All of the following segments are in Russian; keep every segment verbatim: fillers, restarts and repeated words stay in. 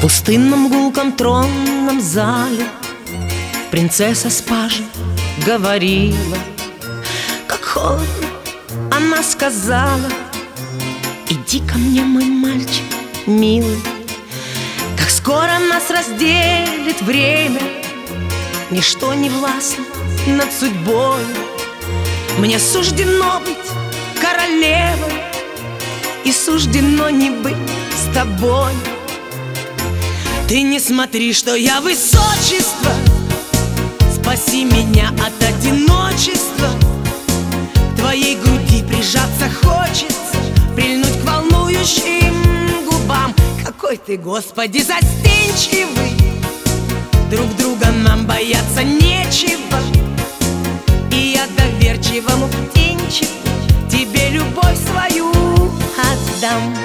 пустынном гулком тронном зале принцесса с пажем говорила. Как холодно, она сказала: иди ко мне, мой мальчик милый. Как скоро нас разделит время, ничто не властно над судьбой. Мне суждено быть королевой, и суждено не быть с тобой. Ты не смотри, что я высочество, спаси меня от одиночества. К твоей груди прижаться хочется, прильнуть к волнующим губам. Какой ты, Господи, застенчивый, друг друга нам бояться нечего. И я доверчивому птенчику тебе любовь свою отдам.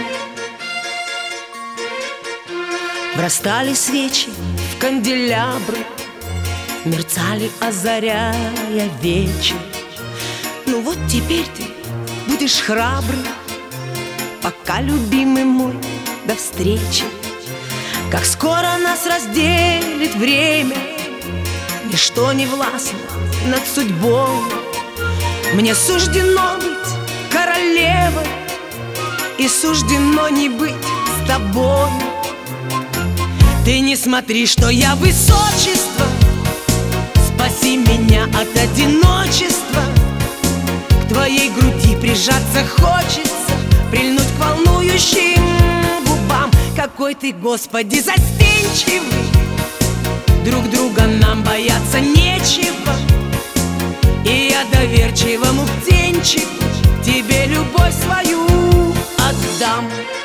Врастали свечи в канделябры, мерцали, озаряя вечер. Ну вот теперь ты будешь храбрый, пока, любимый мой, до встречи. Как скоро нас разделит время, ничто не властно над судьбой. Мне суждено быть королевой, и суждено не быть с тобой. Ты не смотри, что я высочество, спаси меня от одиночества. К твоей груди прижаться хочется, прильнуть к волнующим губам. Какой ты, Господи, застенчивый, друг друга нам бояться нечего. И я доверчивому птенчику тебе любовь свою отдам.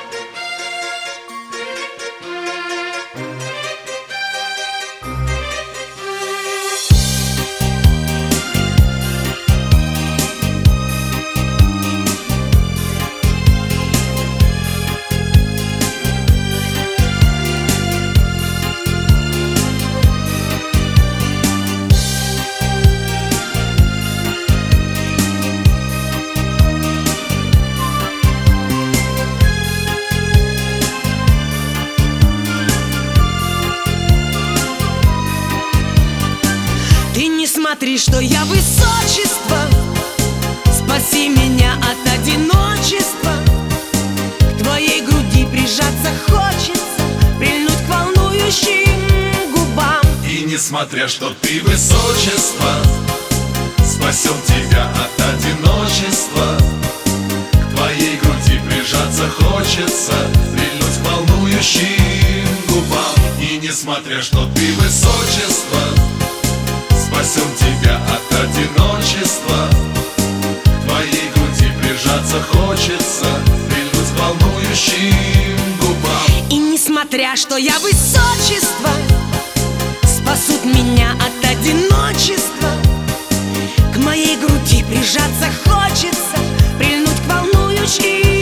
Смотри, что я высочество, спаси меня от одиночества. К твоей груди прижаться хочется, прильнуть к волнующим губам. И несмотря, что ты высочество, спасем тебя от одиночества. К твоей груди прижаться хочется, прильнуть к волнующим губам. И несмотря, что ты высочество, спасем тебя от одиночества. К твоей груди прижаться хочется, прильнуть к волнующим губам. И несмотря, что я высочество, спасут меня от одиночества. К моей груди прижаться хочется, прильнуть к волнующим